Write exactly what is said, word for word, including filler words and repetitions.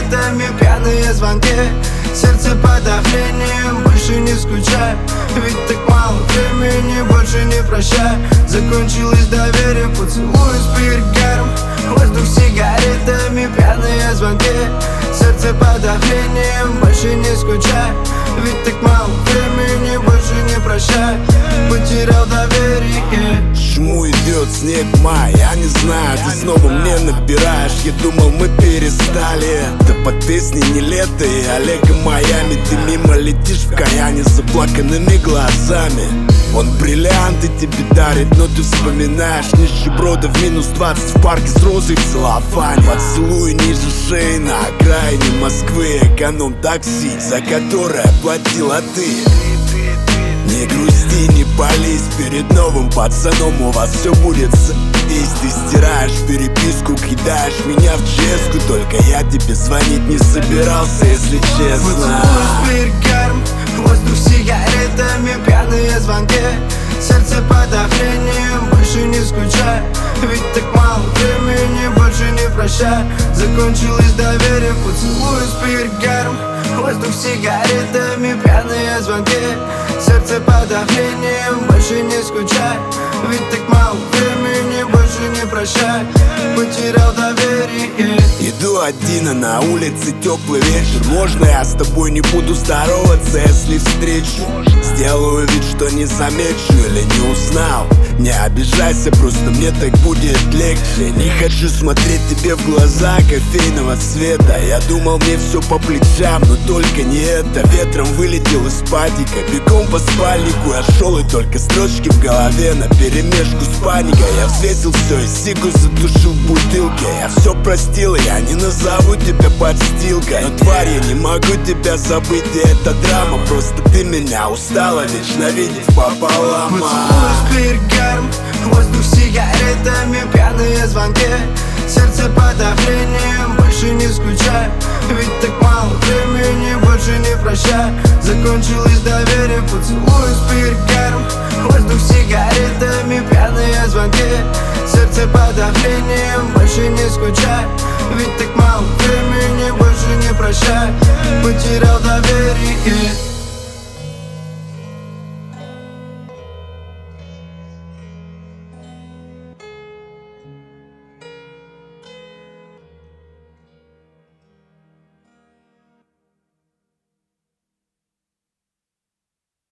сигаретами, пьяные звонки, сердце под давлением, больше не скучай. Ведь так мало времени, больше не прощай. Закончилось доверие, поцелуй с перегаром, воздух сигаретами, пьяные звонки, сердце под давлением, больше не скучай. Ведь так мало времени, больше не прощай. Потерял доверие. Почему идет снег, май? Я не знаю, ты снова мне набираешь. Я думал, мы перестали. Да под песни не лето и Олега Майами. Ты мимо летишь в каяне с заплаканными глазами. Он бриллианты тебе дарит, но ты вспоминаешь нищеброда в минус двадцать в парке с розой в целлофане. Поцелуй ниже шеи на окраине Москвы, эконом-такси, за которое платила ты. Не грусти, не пались, перед новым пацаном у вас все будет с***ись. Ты стираешь переписку, кидаешь меня в ческу, только я тебе звонить не собирался, если честно. Поцелуй с перегаром, воздух сигаретами, пьяные звонки, сердце под давлением, больше не скучай. Ведь так мало времени, больше не прощай. Закончилось доверие, поцелуй с перегаром, воздух сигаретами, пьяные звонки, сердце под давлением, больше не скучай. Ведь так мало времени, больше не прощай. Потерял доверие. Иду один, а на улице теплый вечер. Можно я с тобой не буду здороваться, если встречу? Сделаю вид, что не замечу или не узнал. Не обижайся, просто мне так будет легче. Не хочу смотреть тебе в глаза кофейного цвета. Я думал, мне все по плечам, но только не это. Ветром вылетел из падика, бегом по спальнику я шел, и только строчки в голове наперемешку с паникой. Я взвесил все и сигу затушил в бутылке. Я все простил, я не назову тебя подстилкой. Но тварь, я не могу тебя забыть, и это драма. Просто ты меня устала вечно видеть пополам. Поцелуй с перегаром, воздух сигаретами, пьяные звонки, сердце под давлением, больше не скучай. Ведь так мало времени, больше не прощай. Закончилось доверие, поцелуй с перегаром, воздух сигаретами, пьяные звонки, сердце под давлением, больше не скучай. Ведь так мало времени.